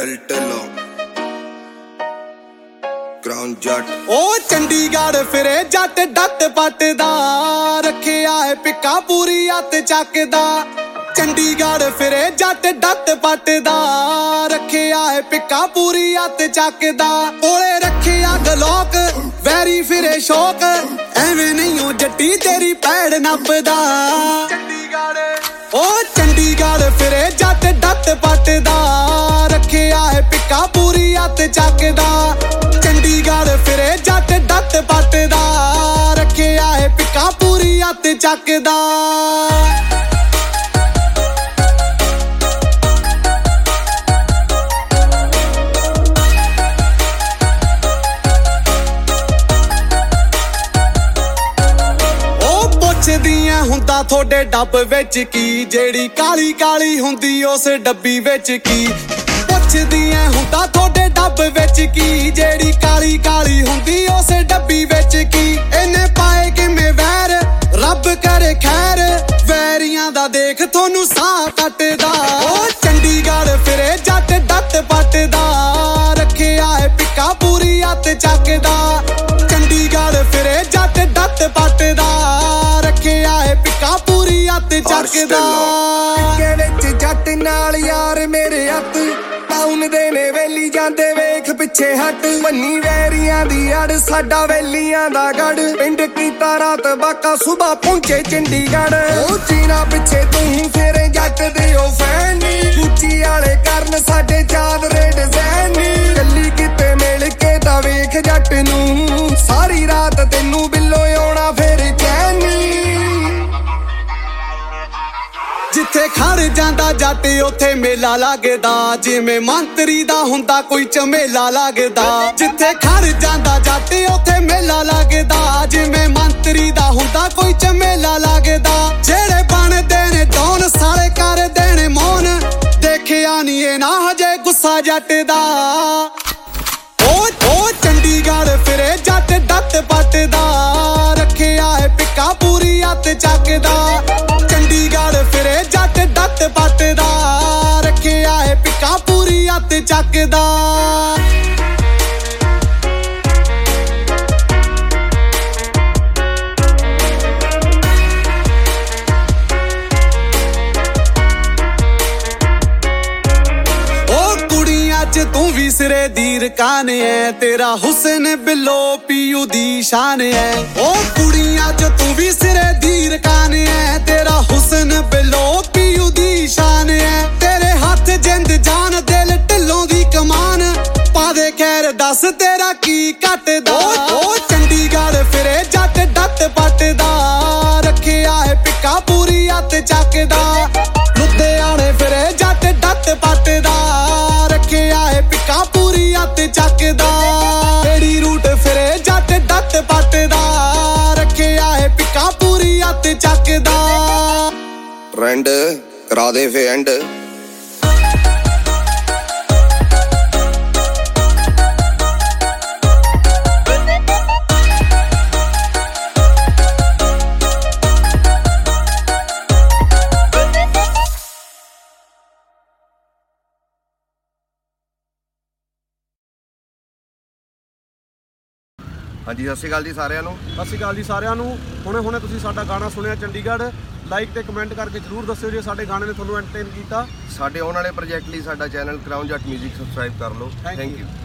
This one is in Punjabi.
ਦਿਲ ਢਿੱਲੋਂ ਕਰਾਊਨ ਜੱਟ। ਉਹ ਚੰਡੀਗੜ੍ਹ ਫਿਰੇ ਜੱਟ ਡੱਟ ਪੱਟ ਦਾ, ਰੱਖਿਆ ਏ ਪਿੱਕਾ ਪੂਰੀ ਹੱਥ ਚੱਕਦਾ। ਚੰਡੀਗੜ੍ਹ ਫਿਰੇ ਜੱਟ ਡੱਟ ਪੱਟ ਦਾ, ਰੱਖਿਆ ਏ ਪਿੱਕਾ ਪੂਰੀ ਹੱਥ ਚੱਕਦਾ। ਕੋਲੇ ਰੱਖਿਆ ਗਲੋਕ ਵੈਰੀ ਫਿਰੇ ਸ਼ੌਕ, ਐਵੇਂ ਨਹੀਂ ਓ ਜੱਟੀ ਤੇਰੀ ਪੈੜ ਨੱਪਦਾ। ਉਹ ਚੰਡੀਗੜ੍ਹ ਫਿਰੇ ਜੱਟ ਡੱਟ ਪੱਟ ਦਾ, ਰੱਖਿਆ ਏ ਪਿੱਕਾ ਪੂਰੀ ਹੱਥ ਚੱਕਦਾ। ਚੰਡੀਗੜ੍ਹ ਫਿਰੇ ਜੱਟ ਡੱਟ ਪੱਟ ਦਾ, ਰੱਖਿਆ ਏ ਪਿੱਕਾ ਪੂਰੀ ਹੱਥ ਚੱਕਦਾ। ਪੁੱਛਦੀਆਂ ਹੁੰਦਾ ਤੁਹਾਡੇ ਡੱਬ ਵਿੱਚ ਕੀ, ਜਿਹੜੀ ਕਾਲੀ ਕਾਲੀ ਹੁੰਦੀ ਉਸ ਡੱਬੀ ਵਿੱਚ ਕੀ। ਪੁੱਛਦੀਆਂ ਹੁੰਦਾ ਤੁਹਾਡੇ ਡੱਬ ਵਿੱਚ ਕੀ, ਜਿਹੜੀ ਕਾਲੀ ਕਾਲੀ ਹੁੰਦੀ ਉਸ ਡੱਬੀ ਵਿੱਚ ਕੀ। ਇਹਨੇ ਪਾਏ ਕਿਵੇਂ ਵੈਰ ਰੱਬ ਕਰੇ ਖੈਰ, ਵੈਰੀਆਂ ਦਾ ਦੇਖ ਤੁਹਾਨੂੰ ਸਾਹ ਕੱਟਦਾ। ਉਹ ਚੰਡੀਗੜ੍ਹ ਫਿਰੇ ਜੱਟ ਡੱਟ ਪੱਟ ਦਾ, ਰੱਖਿਆ ਏ ਪਿੱਕਾ ਪੂਰੀ ਹੱਥ ਚੱਕਦਾ। ਚੰਡੀਗੜ੍ਹ ਫਿਰੇ ਜੱਟ ਡੱਟ ਪੱਟ ਦਾ, ਰੱਖਿਆ ਏ ਪਿੱਕਾ ਪੂਰੀ ਹੱਥ ਚੱਕਦਾ। ਪਿੱਕੇ ਵਿੱਚ ਜੱਟ ਨਾਲ ਯਾਰ ਮੇਰੇ ਹੱਥ, ਟਾਊਨ ਦੇ ਨੇ ਵੇਲੀ ਜਾਂਦੇ ਵੇਖ ਪਿੱਛੇ ਹਟ। ਮੰਨੀ ਵੈਰੀਆਂ ਦੀ ਅੜ ਸਾਡਾ ਵੇਲੀਆਂ ਦਾ ਗੜ, ਪਿੰਡ ਕੀਤਾ ਰਾਤ ਬਾਕਾ ਸੁਬਾ ਪਹੁੰਚੇ ਚੰਡੀਗੜ੍ਹ। ਉਹ ਚੀਨਾ ਪਿੱਛੇ ਤੂੰ ਫੇਰੇ ਜੱਟ ਦੇ ਉਹ ਫੈਨ ਨੀ, ਉੱਚੀ ਵਾਲੇ ਕਰਨ ਸਾਡੇ ਚਾਦਰੇ ਡਿਜ਼ਾਈਨ ਨੀ। ਚੱਲੀ ਕਿਤੇ ਮਿਲ ਕੇ ਤਾਂ ਵੇਖ ਜੱਟ ਨੂੰ, ਸਾਰੀ ਰਾਤ ਤੈਨੂੰ ਬਿੱਲੋ ਆਉਣਾ ਫੇਰ ਚੈਨ ਨੀ। ਜਿੱਥੇ ਖੜ ਜਾਂਦਾ ਜੱਟ ਉੱਥੇ ਮੇਲਾ ਲੱਗਦਾ, ਜਿਵੇਂ ਮੰਤਰੀ ਦਾ ਹੁੰਦਾ ਕੋਈ ਝਮੇਲਾ ਲੱਗਦਾ। ਜਿੱਥੇ ਖੜ ਜਾਂਦਾ ਜੱਟ ਉੱਥੇ ਮੇਲਾ ਲੱਗਦਾ, ਜਿਵੇਂ ਮੰਤਰੀ ਦਾ ਹੁੰਦਾ ਕੋਈ ਝਮੇਲਾ ਲੱਗਦਾ। ਜਿਹੜੇ ਬਣਦੇ ਨੇ ਡੌਨ ਸਾਲੇ ਕਰਦੇ ਨੇ ਮੌਨ, ਦੇਖਿਆ ਨੀ ਇਹ ਨਾ ਹਜੇ ਗੁੱਸਾ ਜੱਟ ਦਾ। ਉਹ ਚੰਡੀਗੜ੍ਹ ਫਿਰੇ ਜੱਟ ਡੱਟ ਪੱਟ ਦਾ, ਰੱਖਿਆ ਏ ਪਿੱਕਾ ਪੂਰੀ ਹੱਥ ਚੱਕਦਾ। ਚੰਡੀਗੜ੍ਹ ਫਿਰੇ ਜੱਟ ਡੱਟ ਪੱਟ ਦਾ, ਰੱਖਿਆ ਏ ਪਿੱਕਾ ਪੂਰੀ ਹੱਥ ਚੱਕਦਾ। ਤੂੰ ਵੀ ਸਿਰੇ ਦੀ ਰਕਾਨ ਐ, ਤੇਰਾ ਹੁਸਨ ਬਿੱਲੋ ਪੀਯੂ ਦੀ ਸ਼ਾਨ ਐ। ਉਹ ਕੁੜੀਆਂ ਚ ਤੂੰ ਵੀ ਸਿਰੇ ਦੀ ਰਕਾਨ ਐ, ਤੇਰਾ ਹੁਸਨ ਬਿੱਲੋ ਪੀਯੂ ਦੀ ਸ਼ਾਨ ਐ। ਤੇਰੇ ਹੱਥ ਜਿੰਦ ਜਾਨ ਦਿਲ ਢਿੱਲੋਂ ਦੀ ਕਮਾਨ, ਪਾ ਦੇ ਖੈਰ ਦੱਸ ਤੇਰਾ ਕੀ ਘਟਦਾ। ਉਹ ਚੰਡੀਗੜ੍ਹ ਫਿਰੇ ਜੱਟ ਡੱਟ ਪੱਟ ਦਾ, ਰੱਖਿਆ ਏ ਪਿੱਕਾ ਪੂਰੀ ਹੱਥ ਚੱਕਦਾ। ਲੁਧਿਆਣੇ ਫਿਰੇ ਜੱਟ ਡੱਟ ਪੱਟ ਦਾ, ਰੱਖਿਆ ਏ ਪਿੱਕਾ ਪੂਰੀ ਹੱਥ ਚੱਕਦਾ। ਕਿਹੜੀ ਰੂਟ ਫਿਰੇ ਜੱਟ ਡੱਟ ਪੱਟ ਦਾ, ਰੱਖਿਆ ਏ ਪਿੱਕਾ ਪੂਰੀ ਹੱਥ ਚੱਕਦਾ। ਟ੍ਰੈਂਡ ਕਰਾ ਦੇ ਫੇ ਐਂਡ। ਹਾਂਜੀ ਸਤਿ ਸ਼੍ਰੀ ਅਕਾਲ ਜੀ ਸਾਰਿਆਂ ਨੂੰ। ਸਤਿ ਸ਼੍ਰੀ ਅਕਾਲ ਜੀ ਸਾਰਿਆਂ ਨੂੰ। ਹੁਣੇ ਤੁਸੀਂ ਸਾਡਾ ਗਾਣਾ ਸੁਣਿਆ ਚੰਡੀਗੜ੍ਹ। ਲਾਈਕ ਤੇ ਕਮੈਂਟ ਕਰਕੇ ਜ਼ਰੂਰ ਦੱਸਿਓ ਜੇ ਸਾਡੇ ਗਾਣੇ ਨੇ ਤੁਹਾਨੂੰ ਐਂਟਰਟੇਨ ਕੀਤਾ। ਸਾਡੇ ਆਉਣ ਵਾਲੇ ਪ੍ਰੋਜੈਕਟ ਲਈ ਸਾਡਾ channel crown Jatt music subscribe ਕਰ ਲਓ। Thank you.